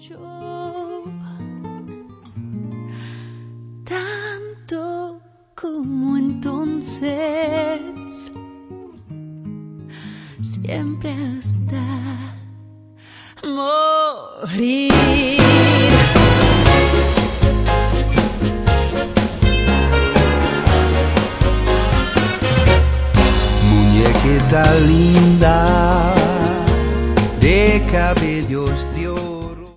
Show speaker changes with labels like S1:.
S1: Yo, tanto como entonces, siempre hasta morir.
S2: Muñequita linda de cabello